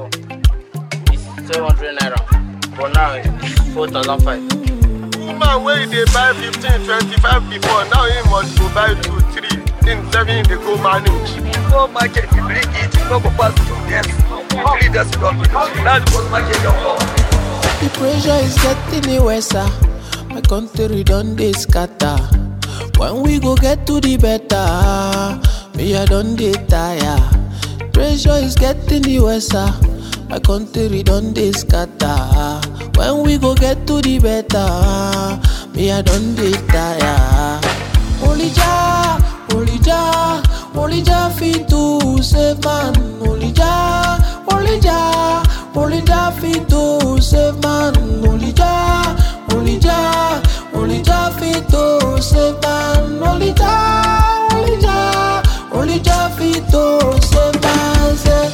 before. It's 700 naira. But now it's 4,500. Woman wey dey buy 15, 25 before, now he must go buy 2, 3. In 7 they go manage. Go market, you bring it, you go pass 2 days. 3 days you don't finish. Now you go market your home. The pressure is getting worse. My country done dey scatter. When we go get to the better, me I done dey tire. Pressure is getting worse. My country done dey scatter. When we go get to the better, me I done dey tire. Only Jah, only Jah, only Jah fit to save man. Only Jah, only Jah, only Jah fit to save man. Only Jah, only Jah, only Jah fit to save man. Only Jah, only Jah, only Jah fit to save man. Say.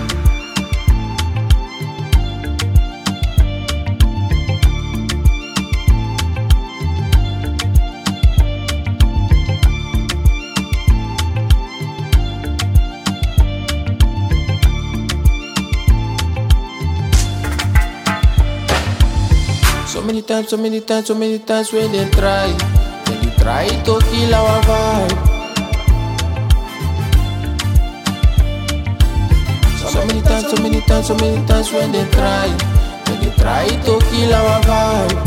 So many times, so many times, so many times when they try to kill our vibe. So many times, so many times, so many times when they try to kill our vibe.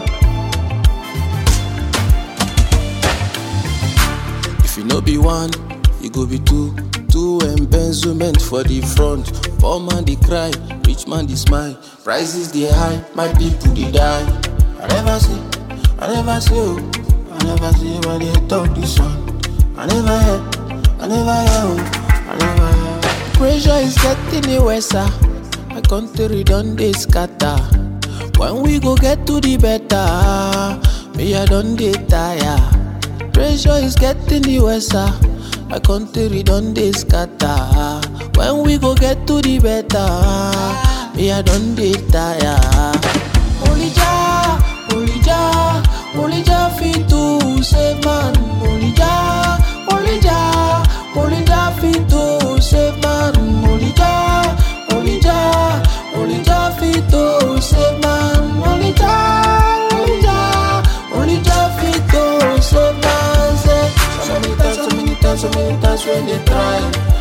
If you no be one, you go be two. Two embezzlement for the front. Poor man they cry, rich man they smile. Prices they high, my people they die. I never see, oh, I never see when they talk this one. I never hear, oh, I never hear. Pressure is getting worse. My country done dey scatter. When we go get to the better, me I done dey tire. Pressure is getting worse. My country done dey scatter. When we go get to the better, me I done dey tire. Only Jah, only Jah, only Jah fit to save man. Only Jah, only Jah, only Jah fit to save man. Only Jah, only Jah, only Jah fit to save man. Only Jah, only Jah, only Jah fit to save man. Say, so many times, so many times, so many times when they try